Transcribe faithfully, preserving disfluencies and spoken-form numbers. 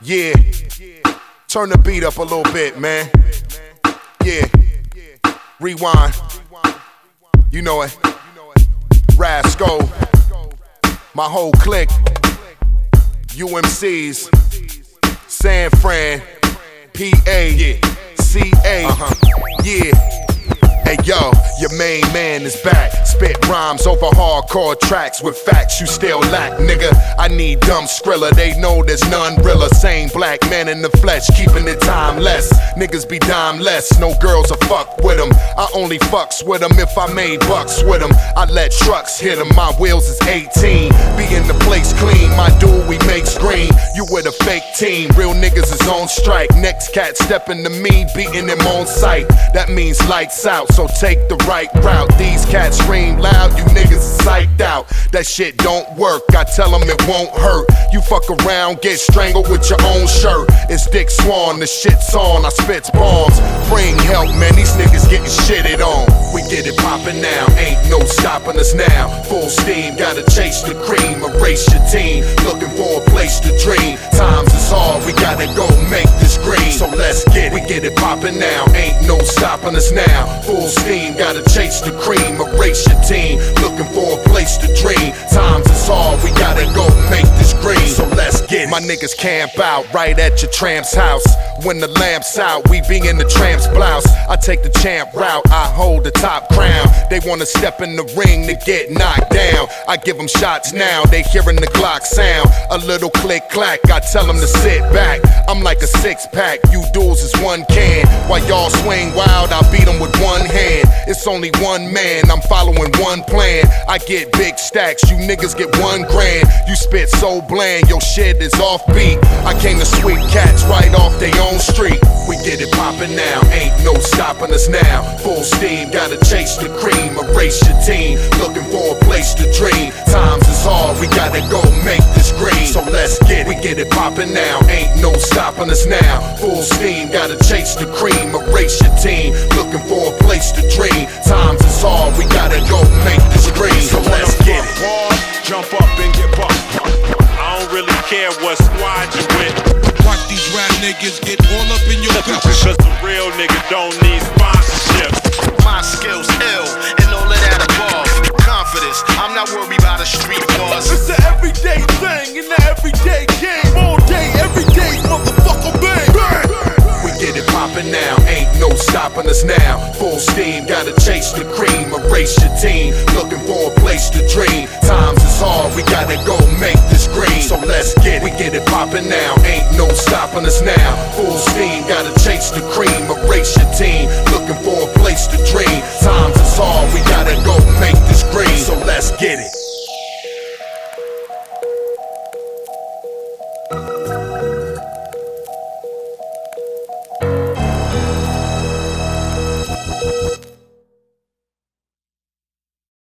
Yeah, turn the beat up a little bit, man. Yeah, rewind. You know it. Rasco, my whole clique. U M Cs, San Fran, P A, C A. Yeah. Hey yo, your main man is back. Spit rhymes over hardcore tracks with facts you still lack, nigga. I need dumb Skrilla, they know there's none realer. Same black man in the flesh, keeping it timeless. Niggas be dimeless, no girls are fuck with them. I only fucks with them if I made bucks with them. I let trucks hit them, my wheels is eighteen. Be in the place clean, my dude we make scream. You with a fake team, real niggas is on strike. Next cat stepping to me, beating him on sight. That means lights out, so take the right route. These cats scream loud, you niggas is psyched out. That shit don't work, I tell them it won't hurt. You fuck around, get strangled with your own shirt. It's Dick Swan, the shit's on, I spits bombs. Bring help, man, these niggas getting shitted on. We get it poppin' now, ain't no stopping us now. Full steam, gotta chase the cream, erase your team. Looking for a place to dream. Times is hard, we gotta go make this green. So let's get it, we get it poppin' now, ain't no stopping us now. Full steam, gotta chase the cream, erase your team. Looking for a place to dream. Times is hard, we gotta go make this green. So let's get it. My niggas camp out right at your tramp's house. When the lamp's out, we be in the tramp's blouse. I take the champ route, I hold the top crown. They wanna step in the ring to get knocked down. I give them shots now, they hearing the Glock sound. A little click clack, I tell them to sit back. I'm like a six pack, you duels is one can. While y'all swing wild, I beat them with one hand. It's only one man, I'm following one plan. I get big stacks, you niggas get one grand. You spit so bland, your shit is offbeat. I came to sweep cats right off they own street. We get it poppin' now, ain't no stopping us now. Full steam, gotta chase the cream, erase your team. Looking for a place to dream. Times is hard, we gotta go make this green. So let's get it, we get it poppin' now, ain't no stopping us now. Full steam, gotta chase the cream, erase your team. Looking for a place to dream. Times is hard, we gotta go make this green. So let's get it. Jump up and get bumped. I don't really care what squad you with. Watch these rap niggas get all up in your guts. Cause the real nigga don't need sponsorship. My skills ill and all of that above. Confidence, I'm not worried about a street boss. It's an everyday thing in the everyday game. All day, every day, motherfucker, bang, bang. We get it poppin' now, ain't no stopping us now. Full steam, gotta chase the cream, erase your team. Looking for a place to dream. Times is hard, we gotta go make this green. So let's get it, we get it poppin' now, ain't no stopping us now. Full steam, gotta chase the cream, erase your team. Looking for a place to dream. Times is hard, we gotta go make this